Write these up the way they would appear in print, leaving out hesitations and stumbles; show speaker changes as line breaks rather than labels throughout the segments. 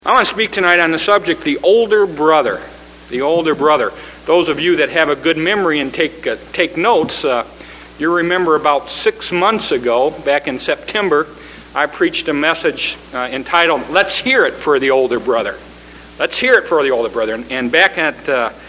I want to speak tonight on the subject, the older brother. The older brother. Those of you that have a good memory and take notes, you remember about 6 months ago, back in September, I preached a message entitled, Let's Hear It for the Older Brother. Let's hear it for the older brother. And back at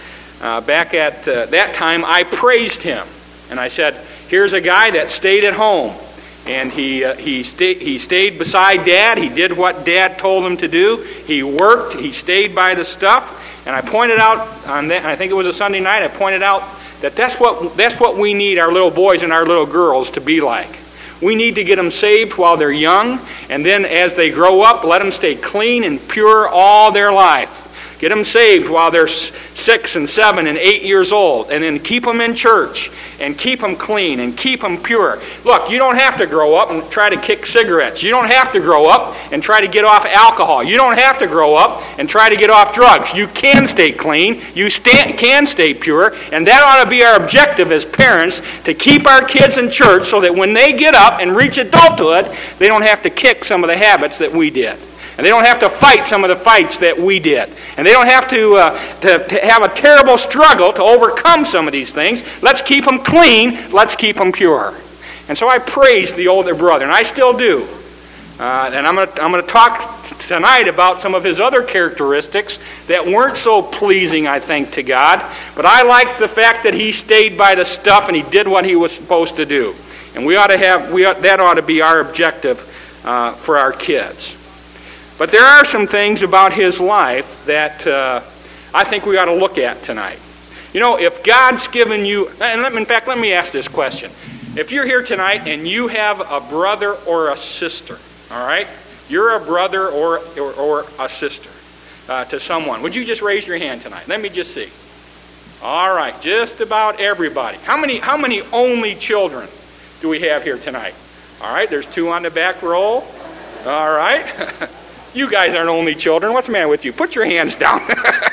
that time, I praised him. And I said, here's a guy that stayed at home. And he stayed beside Dad. He did what Dad told him to do. He worked. He stayed by the stuff. And I pointed out on that. I think it was a Sunday night. I pointed out that that's what we need our little boys and our little girls to be like. We need to get them saved while they're young, and then as they grow up, let them stay clean and pure all their life. Get them saved while they're 6 and 7 and 8 years old, and then keep them in church, and keep them clean, and keep them pure. Look, you don't have to grow up and try to kick cigarettes. You don't have to grow up and try to get off alcohol. You don't have to grow up and try to get off drugs. You can stay clean. You can stay pure, and that ought to be our objective as parents, to keep our kids in church so that when they get up and reach adulthood, they don't have to kick some of the habits that we did. And they don't have to fight some of the fights that we did. And they don't have to have a terrible struggle to overcome some of these things. Let's keep them clean. Let's keep them pure. And so I praised the older brother, and I still do. And I'm going to talk tonight about some of his other characteristics that weren't so pleasing, I think, to God. But I like the fact that he stayed by the stuff and he did what he was supposed to do. And that ought to be our objective for our kids. But there are some things about his life that I think we ought to look at tonight. You know, if God's given you, in fact, let me ask this question. If you're here tonight and you have a brother or a sister, all right? You're a brother or a sister to someone. Would you just raise your hand tonight? Let me just see. All right, just about everybody. How many only children do we have here tonight? All right, there's 2 on the back row. All right. You guys aren't only children. What's the matter with you? Put your hands down.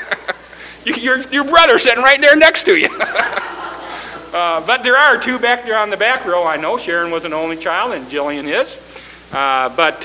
Your brother's sitting right there next to you. But there are 2 back there on the back row. I know Sharon was an only child and Jillian is. But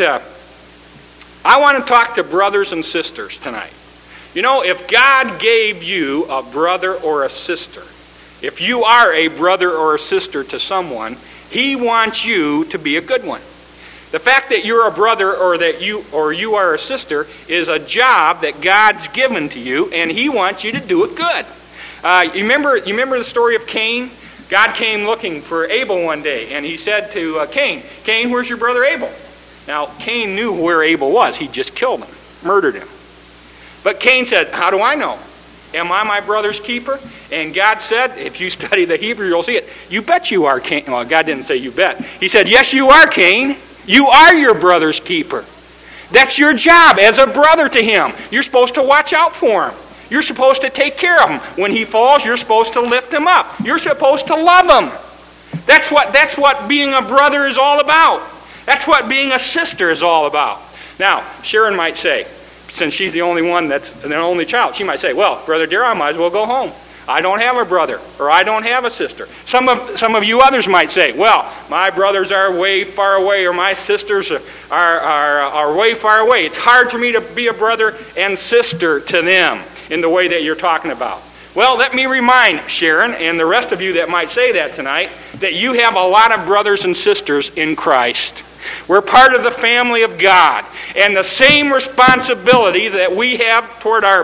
I want to talk to brothers and sisters tonight. You know, if God gave you a brother or a sister, if you are a brother or a sister to someone, He wants you to be a good one. The fact that you're a brother or you are a sister is a job that God's given to you, and He wants you to do it good. You remember the story of Cain? God came looking for Abel one day, and He said to Cain, where's your brother Abel? Now, Cain knew where Abel was. He just killed him, murdered him. But Cain said, how do I know? Am I my brother's keeper? And God said, if you study the Hebrew, you'll see it. You bet you are, Cain. Well, God didn't say you bet. He said, yes, you are, Cain. You are your brother's keeper. That's your job as a brother to him. You're supposed to watch out for him. You're supposed to take care of him. When he falls, you're supposed to lift him up. You're supposed to love him. That's what being a brother is all about. That's what being a sister is all about. Now, Sharon might say, since she's the only one that's an only child, she might say, well, Brother Darrell, I might as well go home. I don't have a brother, or I don't have a sister. Some of you others might say, well, my brothers are way far away, or my sisters are way far away. It's hard for me to be a brother and sister to them in the way that you're talking about. Well, let me remind Sharon and the rest of you that might say that tonight, that you have a lot of brothers and sisters in Christ. We're part of the family of God. And the same responsibility that we have toward our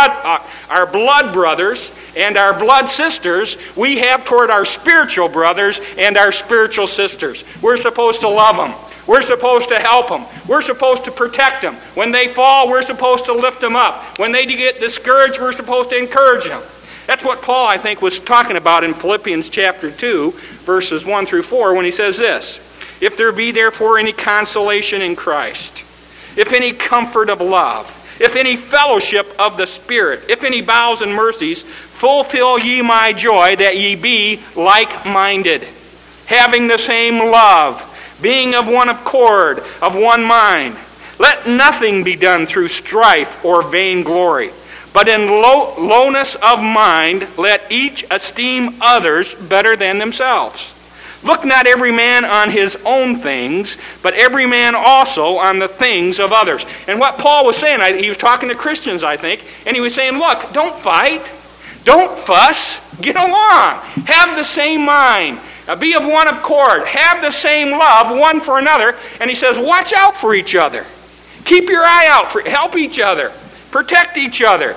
blood brothers and our blood sisters, we have toward our spiritual brothers and our spiritual sisters. We're supposed to love them. We're supposed to help them. We're supposed to protect them. When they fall, we're supposed to lift them up. When they get discouraged, we're supposed to encourage them. That's what Paul, I think, was talking about in Philippians chapter 2, verses 1 through 4, when he says this, if there be therefore any consolation in Christ, if any comfort of love, if any fellowship of the Spirit, if any vows and mercies, fulfill ye my joy, that ye be like-minded, having the same love, being of one accord, of one mind. Let nothing be done through strife or vainglory, but in lowness of mind let each esteem others better than themselves. Look not every man on his own things, but every man also on the things of others. And what Paul was saying, he was talking to Christians, I think, and he was saying, look, don't fight. Don't fuss. Get along. Have the same mind. Be of one accord. Have the same love one for another. And he says, watch out for each other. Keep your eye out. Help each other. Protect each other.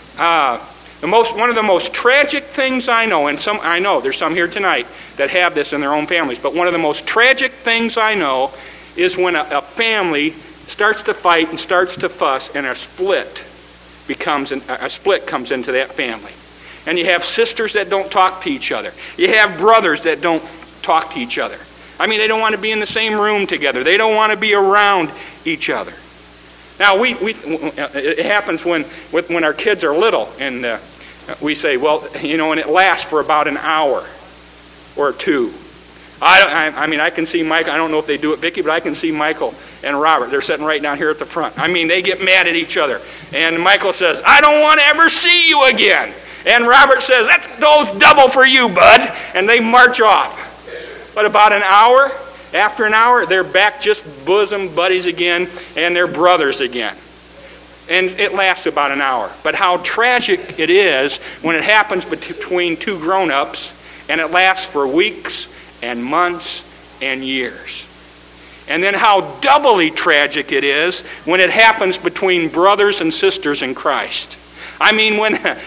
One of the most tragic things I know, and I know there's some here tonight that have this in their own families, but one of the most tragic things I know is when a family starts to fight and starts to fuss, and a split comes into that family. And you have sisters that don't talk to each other. You have brothers that don't talk to each other. I mean, they don't want to be in the same room together. They don't want to be around each other. Now, it happens when our kids are little, and we say, well, and it lasts for about an hour or two. I can see Michael. I don't know if they do it, Vicki, but I can see Michael and Robert. They're sitting right down here at the front. I mean, they get mad at each other. And Michael says, I don't want to ever see you again. And Robert says, that's double for you, bud. And they march off. But about an hour, after an hour, they're back just bosom buddies again, and they're brothers again. And it lasts about an hour. But how tragic it is when it happens between two grown-ups, and it lasts for weeks and months and years. And then how doubly tragic it is when it happens between brothers and sisters in Christ. I mean,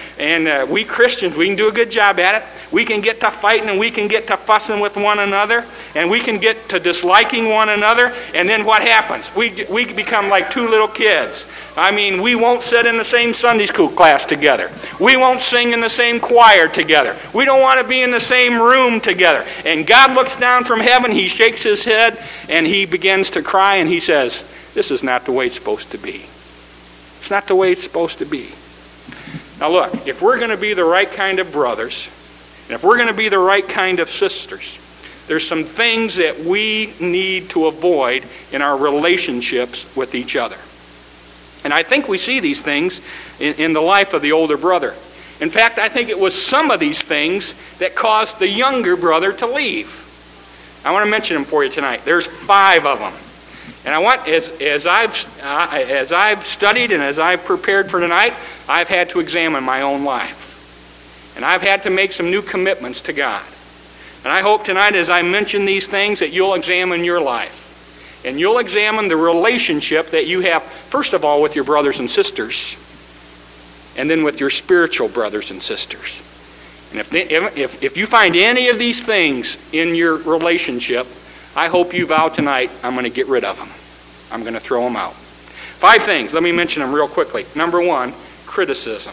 we Christians, we can do a good job at it. We can get to fighting and we can get to fussing with one another, and we can get to disliking one another, and then what happens? We become like two little kids. I mean, we won't sit in the same Sunday school class together. We won't sing in the same choir together. We don't want to be in the same room together. And God looks down from heaven, He shakes His head, and He begins to cry, and He says, this is not the way it's supposed to be. It's not the way it's supposed to be. Now look, if we're going to be the right kind of brothers, and if we're going to be the right kind of sisters, there's some things that we need to avoid in our relationships with each other. And I think we see these things in the life of the older brother. In fact, I think it was some of these things that caused the younger brother to leave. I want to mention them for you tonight. There's 5 of them. And I want, as I've studied and as I've prepared for tonight, I've had to examine my own life. And I've had to make some new commitments to God. And I hope tonight, as I mention these things, that you'll examine your life. And you'll examine the relationship that you have, first of all, with your brothers and sisters, and then with your spiritual brothers and sisters. And if you find any of these things in your relationship, I hope you vow tonight, I'm going to get rid of them. I'm going to throw them out. 5 things. Let me mention them real quickly. Number 1, criticism.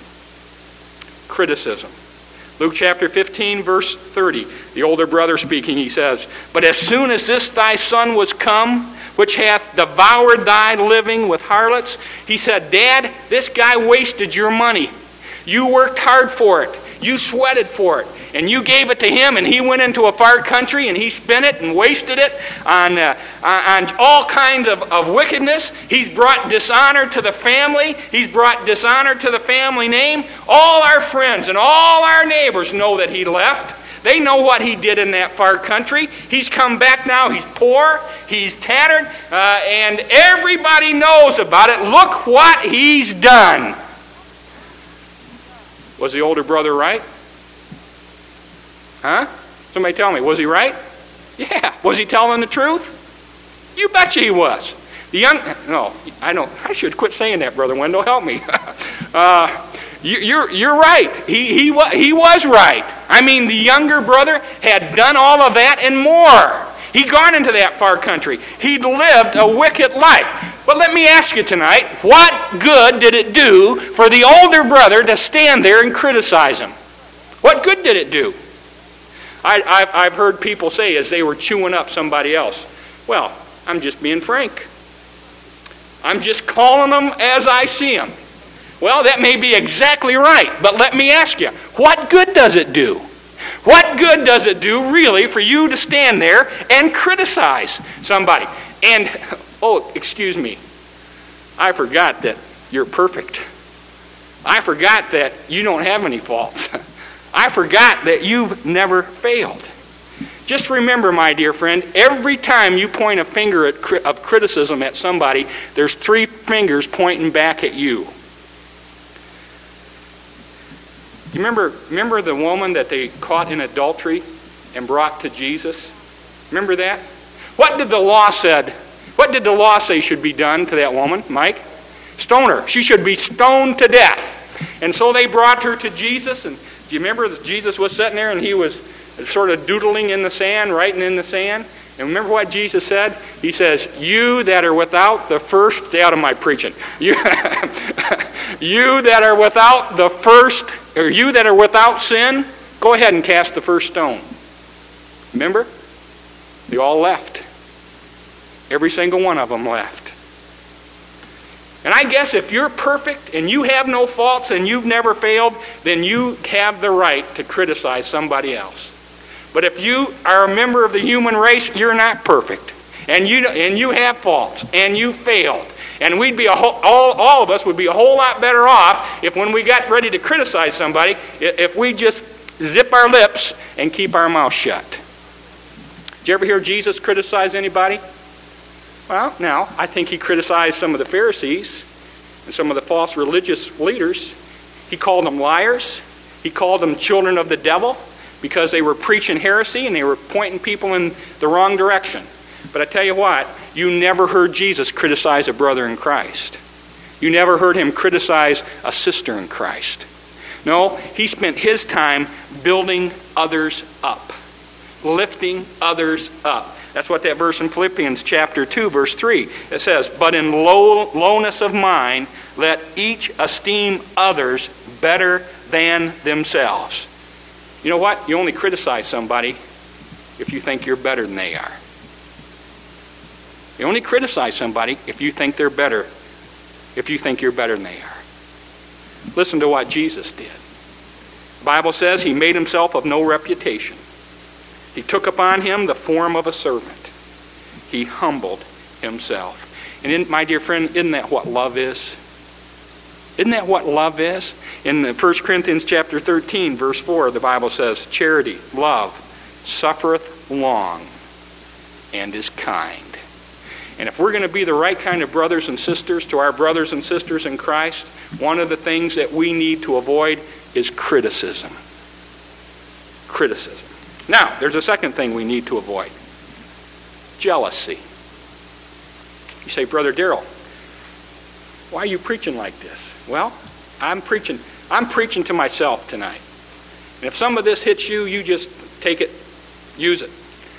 Criticism. Luke chapter 15, verse 30. The older brother speaking, he says, but as soon as this thy son was come, which hath devoured thy living with harlots, he said, Dad, this guy wasted your money. You worked hard for it. You sweated for it. And you gave it to him, and he went into a far country, and he spent it and wasted it on all kinds of wickedness. He's brought dishonor to the family. He's brought dishonor to the family name. All our friends and all our neighbors know that he left. They know what he did in that far country. He's come back now. He's poor. He's tattered. And everybody knows about it. Look what he's done. Was the older brother right? Huh? Somebody tell me, was he right? Yeah. Was he telling the truth? You betcha he was. I should quit saying that, Brother Wendell. Help me. You're right. He was right. I mean, the younger brother had done all of that and more. He'd gone into that far country. He'd lived a wicked life. But let me ask you tonight, what good did it do for the older brother to stand there and criticize him? What good did it do? I've heard people say as they were chewing up somebody else, well, I'm just being frank. I'm just calling them as I see them. Well, that may be exactly right, but let me ask you, what good does it do? What good does it do, really, for you to stand there and criticize somebody? And, excuse me, I forgot that you're perfect. I forgot that you don't have any faults. I forgot that you've never failed. Just remember, my dear friend, every time you point a finger of criticism at somebody, there's 3 fingers pointing back at you. You remember the woman that they caught in adultery and brought to Jesus? Remember that? What did the law say should be done to that woman, Mike? Stone her. She should be stoned to death. And so they brought her to Jesus, and do you remember that Jesus was sitting there and he was sort of doodling in the sand, writing in the sand? And remember what Jesus said? He says, "You that are without the first," stay out of my preaching. You that are without the first, or you that are without sin, go ahead and cast the first stone. Remember? They all left. Every single one of them left. And I guess if you're perfect and you have no faults and you've never failed, then you have the right to criticize somebody else. But if you are a member of the human race, you're not perfect. And you have faults and you failed. And we'd be all of us would be a whole lot better off if when we got ready to criticize somebody, if we just zip our lips and keep our mouth shut. Did you ever hear Jesus criticize anybody? Well, now, I think he criticized some of the Pharisees and some of the false religious leaders. He called them liars. He called them children of the devil because they were preaching heresy and they were pointing people in the wrong direction. But I tell you what, you never heard Jesus criticize a brother in Christ. You never heard him criticize a sister in Christ. No, he spent his time building others up, lifting others up. That's what that verse in Philippians chapter 2, verse 3, it says, "But in lowness of mind, let each esteem others better than themselves." You know what? You only criticize somebody if you think you're better than they are. You only criticize somebody if you think they're better, if you think you're better than they are. Listen to what Jesus did. The Bible says he made himself of no reputation. He took upon him the form of a servant. He humbled himself. And my dear friend, isn't that what love is? Isn't that what love is? In 1 Corinthians chapter 13, verse 4, the Bible says, "Charity, love, suffereth long, and is kind." And if we're going to be the right kind of brothers and sisters to our brothers and sisters in Christ, one of the things that we need to avoid is criticism. Criticism. Now, there's a second thing we need to avoid. Jealousy. You say, "Brother Darrell, why are you preaching like this?" Well, I'm preaching to myself tonight. And if some of this hits you, you just take it, use it.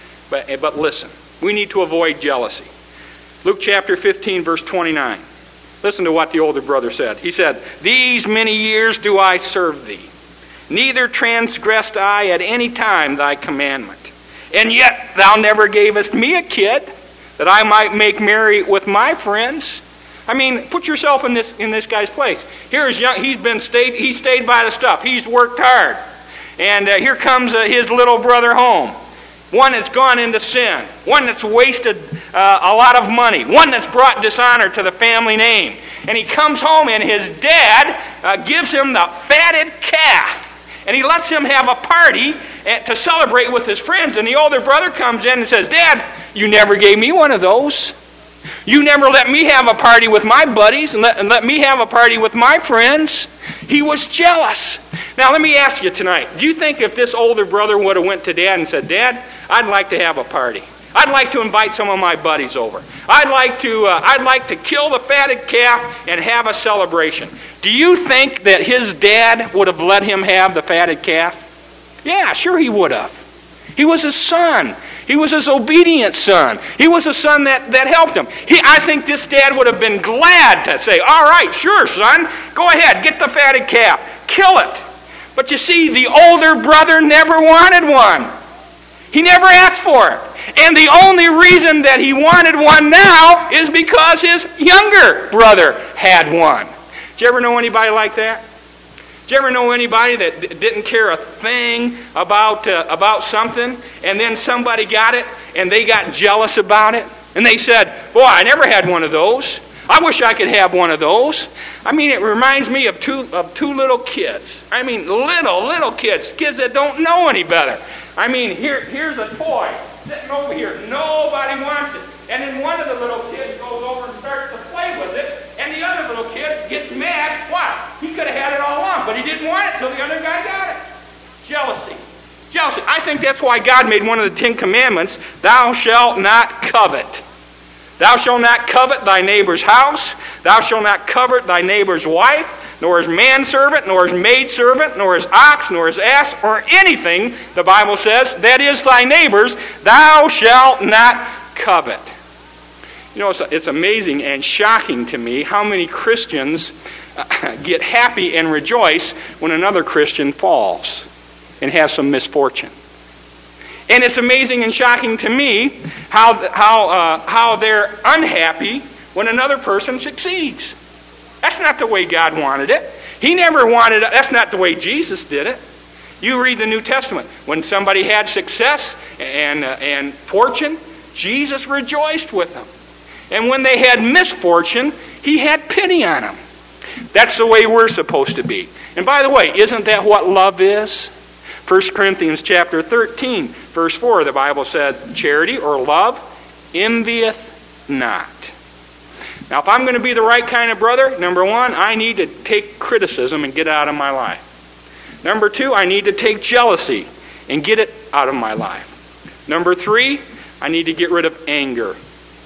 But listen, we need to avoid jealousy. Luke chapter 15, verse 29. Listen to what the older brother said. He said, "These many years do I serve thee. Neither transgressed I at any time thy commandment. And yet thou never gavest me a kid, that I might make merry with my friends." I mean, put yourself in this guy's place. Here's young. He stayed by the stuff. He's worked hard, and here comes his little brother home. One that's gone into sin. One that's wasted a lot of money. One that's brought dishonor to the family name. And he comes home, and his dad gives him the fatted calf. And he lets him have a party to celebrate with his friends. And the older brother comes in and says, "Dad, you never gave me one of those. You never let me have a party with my buddies and let me have a party with my friends." He was jealous. Now let me ask you tonight, do you think if this older brother would have went to Dad and said, "Dad, I'd like to have a party. I'd like to invite some of my buddies over. I'd like to kill the fatted calf and have a celebration." Do you think that his dad would have let him have the fatted calf? Yeah, sure he would have. He was his son. He was his obedient son. He was a son that helped him. I think this dad would have been glad to say, "All right, sure, son, go ahead, get the fatted calf, kill it." But you see, the older brother never wanted one. He never asked for it. And the only reason that he wanted one now is because his younger brother had one. Did you ever know anybody like that? Did you ever know anybody that didn't care a thing about something, and then somebody got it, and they got jealous about it? And they said, "Boy, I never had one of those. I wish I could have one of those." I mean, it reminds me of two little kids. I mean, little kids that don't know any better. I mean, here's a toy sitting over here. Nobody wants it. And then one of the little kids goes over and starts to play with it, and the other little kid gets mad. Why? He could have had it all along, but he didn't want it till the other guy got it. Jealousy. Jealousy. I think that's why God made one of the 10 Commandments, thou shalt not covet. Thou shalt not covet thy neighbor's house. Thou shalt not covet thy neighbor's wife, nor his manservant, nor his maidservant, nor his ox, nor his ass, or anything, the Bible says, that is thy neighbor's, thou shalt not covet. You know, it's amazing and shocking to me how many Christians get happy and rejoice when another Christian falls and has some misfortune. And it's amazing and shocking to me how they're unhappy when another person succeeds. That's not the way God wanted it. He never wanted it. That's not the way Jesus did it. You read the New Testament. When somebody had success and fortune, Jesus rejoiced with them. And when they had misfortune, he had pity on them. That's the way we're supposed to be. And by the way, isn't that what love is? 1 Corinthians chapter 13, verse 4, the Bible said, charity or love envieth not. Now, if I'm going to be the right kind of brother, number one, I need to take criticism and get it out of my life. Number two, I need to take jealousy and get it out of my life. Number three, I need to get rid of anger.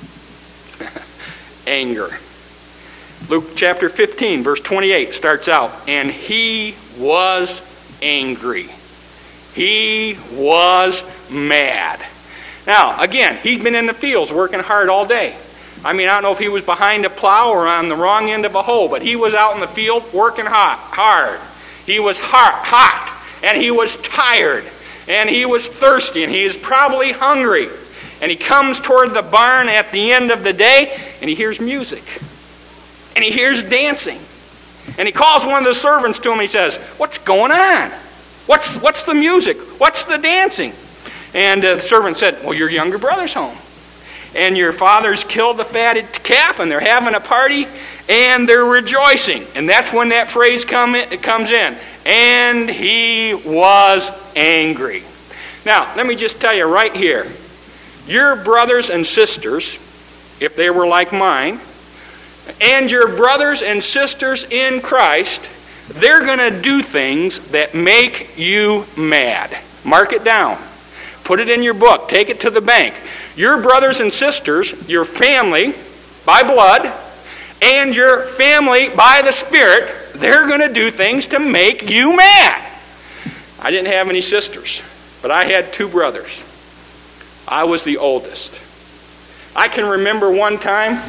Anger. Luke chapter 15, verse 28 starts out, and he was angry. He was mad. Now, again, he'd been in the fields working hard all day. I mean, I don't know if he was behind a plow or on the wrong end of a hoe, but he was out in the field working hard. He was hot, and he was tired, and he was thirsty, and he was probably hungry. And he comes toward the barn at the end of the day, and he hears music. And he hears dancing. And he calls one of the servants to him, and he says, what's going on? What's the music? What's the dancing? And the servant said, well, your younger brother's home. And your father's killed the fatted calf, and they're having a party, and they're rejoicing. And that's when that phrase comes in. And he was angry. Now, let me just tell you right here. Your brothers and sisters, if they were like mine, and your brothers and sisters in Christ, they're going to do things that make you mad. Mark it down. Put it in your book. Take it to the bank. Your brothers and sisters, your family by blood, and your family by the Spirit, they're going to do things to make you mad. I didn't have any sisters, but I had 2 brothers. I was the oldest. I can remember one time,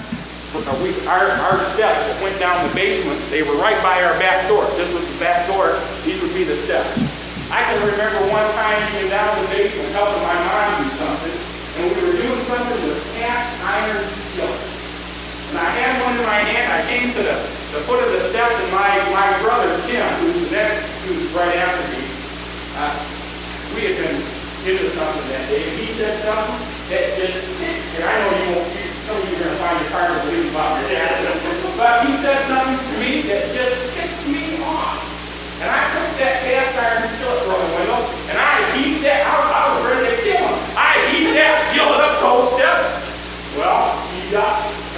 our steps that went down the basement, they were right by our back door. This was the back door. These would be the steps. I can remember one time being down the basement helping my mom do something, and we were doing something with cast iron skillets. And I had one in my hand. I came to the foot of the steps, and my brother, Tim, who's right after me, we had been into something that day, and he said something that just, and I know some of you are going to find it hard to believe about your dad, but he said something to me that just ticked me off. And I took that cast iron skillet from the window, and I heaved that, I was ready to kill him. I heaved that skillet up those steps. Well, he got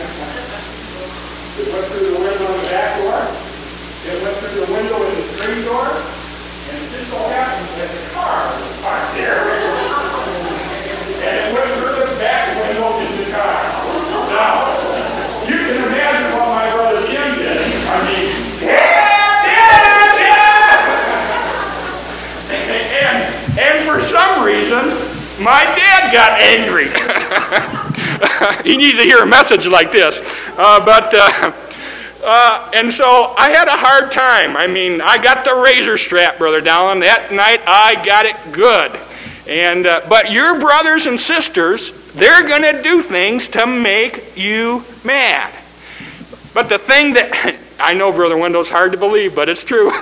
it went through the window in the back door. It went through the window in the screen door. And it just so happened that the car was parked there. And it went through the back window in the car. Now, you can imagine what my brother Jim did. I mean, and for some reason, my dad got angry. He needed to hear a message like this. And so I had a hard time. I mean, I got the razor strap, Brother Dowland. That night I got it good. And but your brothers and sisters, they're going to do things to make you mad. But the thing that, I know, Brother Wendell's hard to believe, but it's true.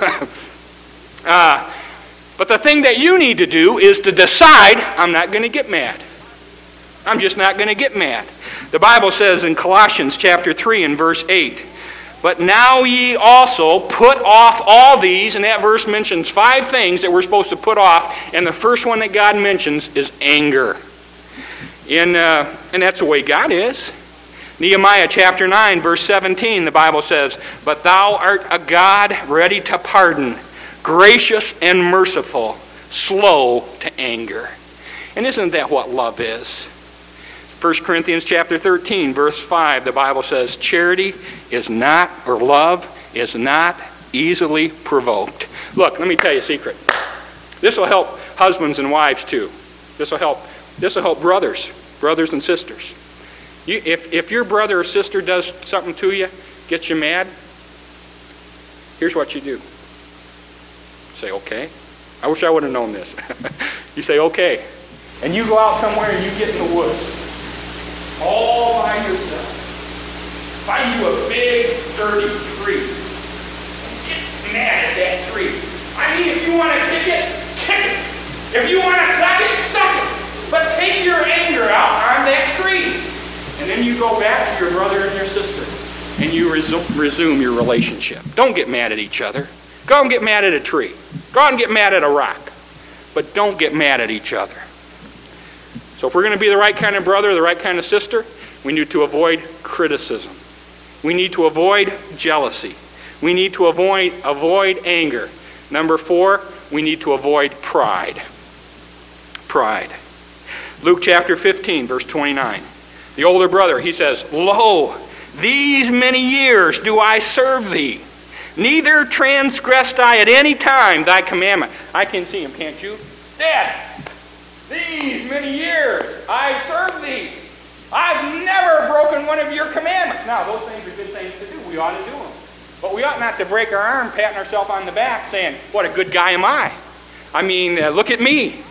But the thing that you need to do is to decide, I'm not going to get mad. I'm just not going to get mad. The Bible says in Colossians chapter 3 and verse 8, But now ye also put off all these, and that verse mentions 5 things that we're supposed to put off, and the first one that God mentions is anger. And that's the way God is. Nehemiah chapter 9, verse 17, the Bible says, "But thou art a God ready to pardon, gracious and merciful, slow to anger." And isn't that what love is? 1 Corinthians chapter 13, verse 5, the Bible says, "Charity is not, or love is not easily provoked." Look, let me tell you a secret. This will help husbands and wives too. This will help brothers and sisters. If your brother or sister does something to you, gets you mad, here's what you do. Say, "Okay." I wish I would have known this. You say, "Okay." And you go out somewhere and you get in the woods. All by yourself. Find you a big, sturdy tree. And get mad at that tree. I mean, if you want to kick it, kick it. If you want to suck it, suck it. But take your anger out on that tree. And then you go back to your brother and your sister. And you resume your relationship. Don't get mad at each other. Go and get mad at a tree. Go out and get mad at a rock. But don't get mad at each other. So if we're going to be the right kind of brother, the right kind of sister, we need to avoid criticism. We need to avoid jealousy. We need to avoid anger. Number 4, we need to avoid pride. Pride. Luke chapter 15, verse 29. The older brother, he says, "Lo, these many years do I serve thee. Neither transgressed I at any time thy commandment." I can see him, can't you? "Dad, these many years I've served thee. I've never broken one of your commandments." Now, those things are good things to do. We ought to do them. But we ought not to break our arm, patting ourselves on the back, saying, "What a good guy am I." I mean, look at me.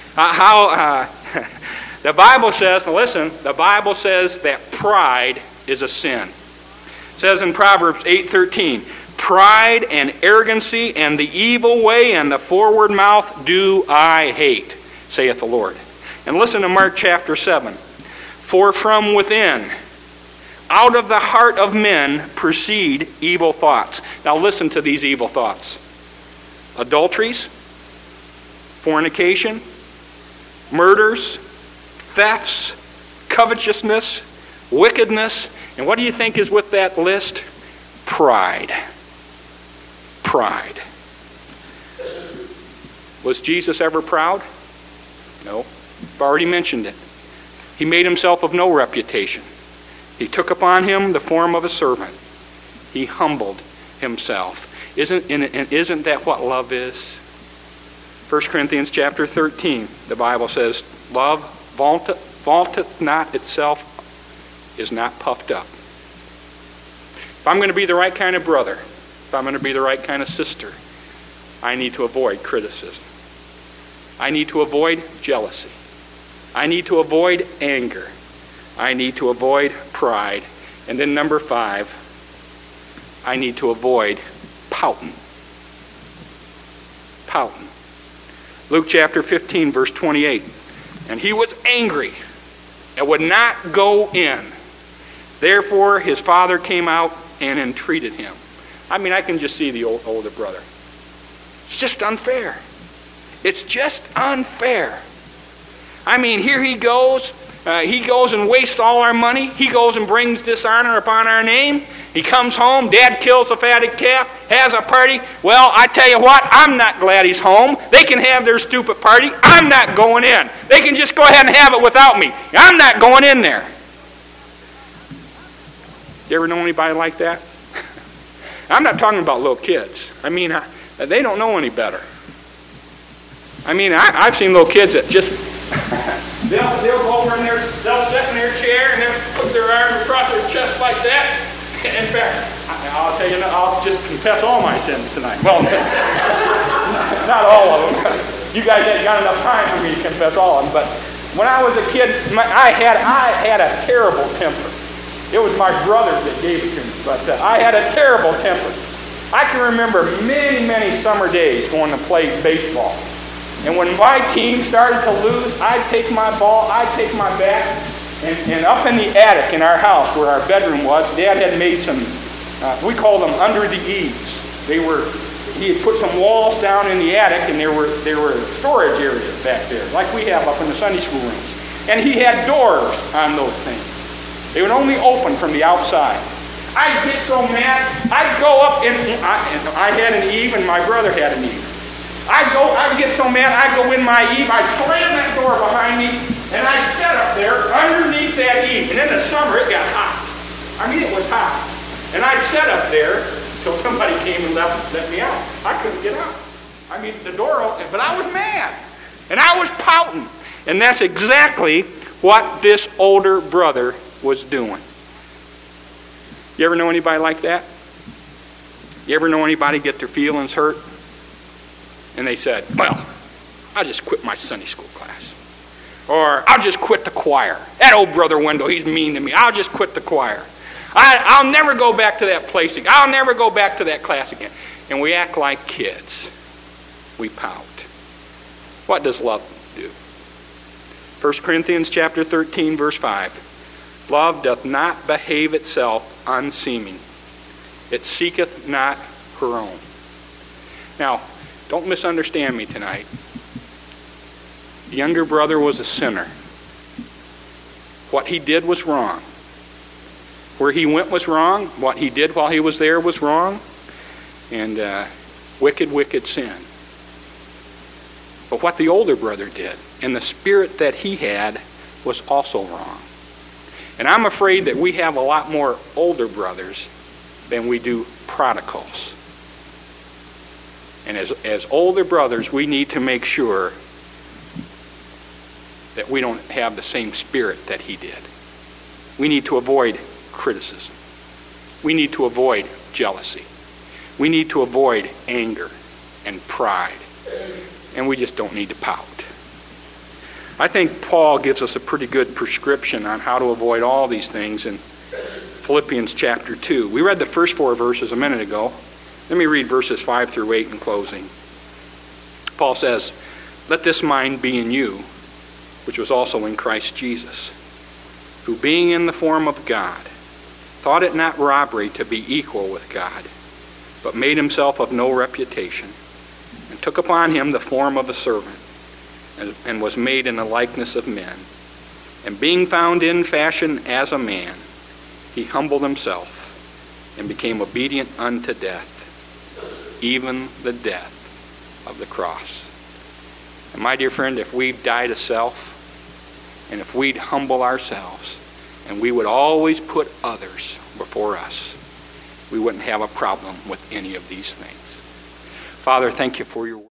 The Bible says, listen, the Bible says that pride is a sin. It says in Proverbs 8:13, "Pride and arrogancy and the evil way and the forward mouth do I hate, saith the Lord." And listen to Mark chapter 7. "For from within, out of the heart of men, proceed evil thoughts." Now listen to these evil thoughts. Adulteries, fornication, murders, thefts, covetousness, wickedness, and what do you think is with that list? Pride. Pride. Was Jesus ever proud? No. I've already mentioned it. He made himself of no reputation. He took upon him the form of a servant. He humbled himself. Isn't that what love is? 1 Corinthians chapter 13, the Bible says, "Love vaunteth not itself, is not puffed up." If I'm going to be the right kind of brother, if I'm going to be the right kind of sister, I need to avoid criticism. I need to avoid jealousy. I need to avoid anger. I need to avoid pride. And then number 5, I need to avoid pouting. Pouting. Luke chapter 15, verse 28. "And he was angry and would not go in. Therefore his father came out and entreated him." I mean, I can just see the older brother. It's just unfair. It's just unfair. I mean, here he goes and wastes all our money. He goes and brings dishonor upon our name. He comes home, Dad kills a fatted calf, has a party. Well, I tell you what, I'm not glad he's home. They can have their stupid party. I'm not going in. They can just go ahead and have it without me. I'm not going in there. You ever know anybody like that? I'm not talking about little kids. I mean, they don't know any better. I mean, I've seen little kids that just... they'll go over in there, they'll sit in their chair and they'll put their arms across their chest like that. In fact, I'll tell you, I'll just confess all my sins tonight. Well, not all of them. You guys ain't got enough time for me to confess all of them. But when I was a kid, I had a terrible temper. It was my brother that gave it to me, but I had a terrible temper. I can remember many, many summer days going to play baseball. And when my team started to lose, I'd take my ball, I'd take my bat, and up in the attic in our house where our bedroom was, Dad had made some We called them under the eaves. He had put some walls down in the attic, and there were storage areas back there, like we have up in the Sunday school rooms. And he had doors on those things. They would only open from the outside. I'd get so mad, I'd go up, and I had an eave, and my brother had an eave. I'd get so mad, I'd go in my eave, I'd slam that door behind me, and I'd sit up there underneath that eave. And in the summer, it got hot. I mean, it was hot. And I'd sit up there till somebody came and let me out. I couldn't get out. I mean, the door opened, but I was mad. And I was pouting. And that's exactly what this older brother was doing. You ever know anybody like that? You ever know anybody get their feelings hurt? And they said, well, I'll just quit my Sunday school class. Or I'll just quit the choir. That old brother Wendell, he's mean to me. I'll just quit the choir. I'll never go back to that place again. I'll never go back to that class again. And we act like kids. We pout. What does love do? 1 Corinthians chapter 13, verse 5. Love doth not behave itself unseeming. It seeketh not her own. Now, don't misunderstand me tonight. The younger brother was a sinner. What he did was wrong. Where he went was wrong. What he did while he was there was wrong. And wicked, wicked sin. But what the older brother did, and the spirit that he had, was also wrong. And I'm afraid that we have a lot more older brothers than we do prodigals. And as older brothers, we need to make sure that we don't have the same spirit that he did. We need to avoid criticism. We need to avoid jealousy. We need to avoid anger and pride. And we just don't need to pout. I think Paul gives us a pretty good prescription on how to avoid all these things in Philippians chapter 2. We read the first 4 verses a minute ago. Let me read verses 5 through 8 in closing. Paul says, let this mind be in you, which was also in Christ Jesus, who being in the form of God, thought it not robbery to be equal with God, but made himself of no reputation, and took upon him the form of a servant, and was made in the likeness of men. And being found in fashion as a man, he humbled himself, and became obedient unto death, even the death of the cross. And my dear friend, if we'd die to self, and if we'd humble ourselves, and we would always put others before us, we wouldn't have a problem with any of these things. Father, thank you for your word.